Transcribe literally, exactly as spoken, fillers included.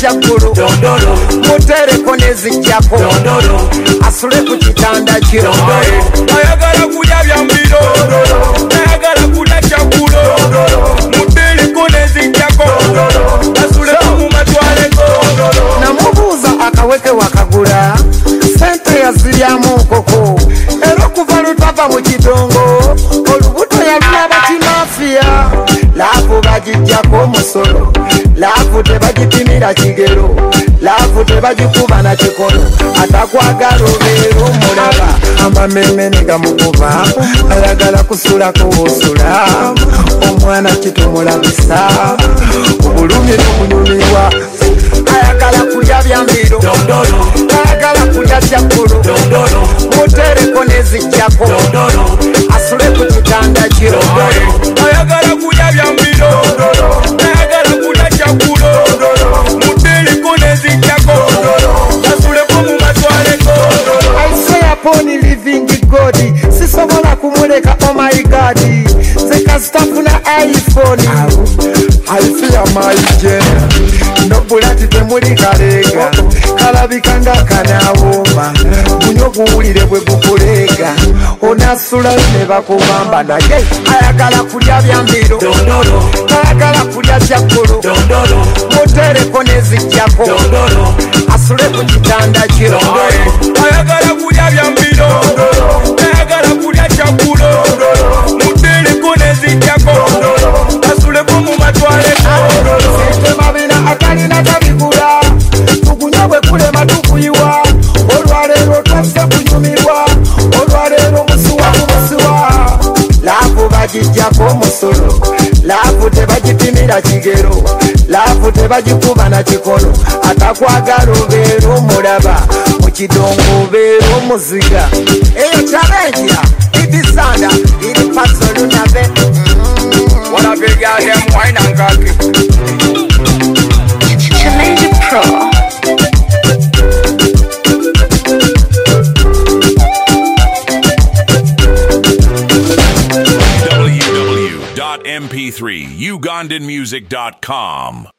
kyaggulu mutereko nezijjako asule ku kitanda kyo ayagala kulya byambiro ayagala kulya kyaggulu mutereko nezijjako asuleko mu matwaleko namubuuza akaweke wakagula sente yaziryamu nkoko era okuva lutava mu kidongo olubuto yalulaba kimafiya laavu bagijjako omusolo laavu tebagipimira kigero laavu tebagikuba na kikono atakwagala obeera omulaba amameme ne gamukuba ayagala kusulako wosula omwana kitumulabisa obulumi n'okunyumirwa ayagala kulya byambiro ayagala kulya kyaggulu mutereko nezijjako asule ku kitanda kyo ayagala kulya byambiro ayagala kulya kyaggulu mutereko nezijjako asuleko mu matwaleko I say upon living God sisobola kumuleka oh my God zekasitafuna iPhone I fear my gen no bulati temuli kalega kalabika nga kanawooma bunyo guwulire bwe gukulega onasula ne bakubamba naye ayagala kulya byambiro ayagala kulya kyaggulu mutereko nezijjako asule ku kitanda kyo ayagala kulya byambiro ayagala kulya kyaggulu mutereko nezijjako asuleko mu matwaleko mabina akalina tabigula tukunya bwe kulema tukuyiwa olwaleero twaffe kunyumirwa olwaleero musuwa kumusiwa laavu bagijjako omusolo laavu tebagipimira kigero laavu tebagikuba na kikono atakwagala obeera omulaba mu kidongo obeera omuziga eyo kyabenjira ibisanda iri pasolunabe Wanna big girl them wine and cocky. Challenge Pro. w w w dot m p three ugandan music dot com